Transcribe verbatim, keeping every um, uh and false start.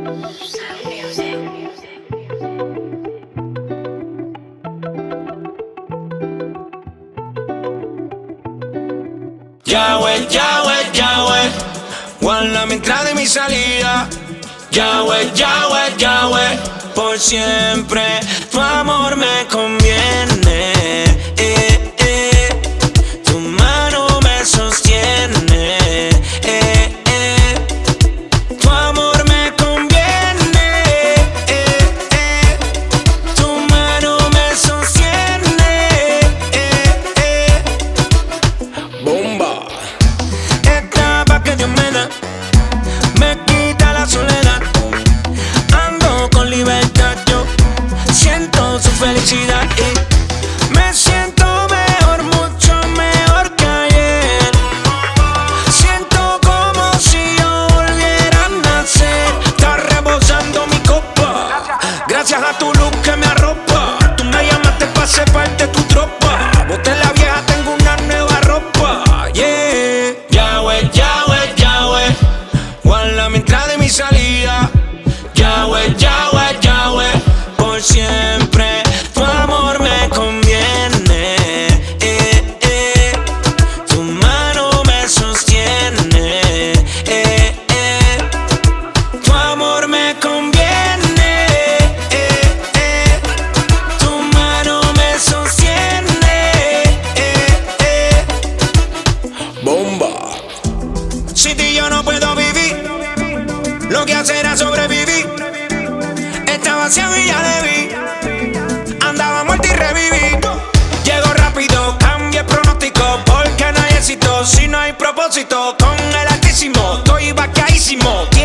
Yahweh, Yahweh, Yahweh, guarda mi entrada y mi salida. Yahweh, Yahweh, Yahweh, por siempre tu amor me conviene. eh, eh. Tu mano me sostiene. eh, eh. Tu amor me conviene. eh, eh. Tu mano me sostiene. eh, eh. Bomba. Esta paz que Dios me da me quita la soledad. Ando con libertad, yo siento su felicidad y me siento mejor, mucho mejor que ayer. Siento como si yo volviera a nacer. Está rebosando mi copa, gracias a tu luz que me arropa. Tú me llamaste para ser parte de tu tropa. Boté la vieja, tengo una nueva ropa. Yeah. Yahweh, Yahweh, Yahweh, guarda mi entrada y mi salida. Yahweh, Yahweh, Yahweh, por siempre tu amor me conviene. eh, eh. Tu mano me sostiene. eh, eh. Tu amor me conviene. eh, eh. Tu mano me sostiene. eh, eh. Bomba. Sin ti yo no puedo vivir, lo que hacer era sobrevivir. Estaba ciego y ya le vi, andaba muerto y reviví. Llego rápido, cambio el pronóstico, porque no hay éxito si no hay propósito. Con el altísimo, estoy vacaísimo.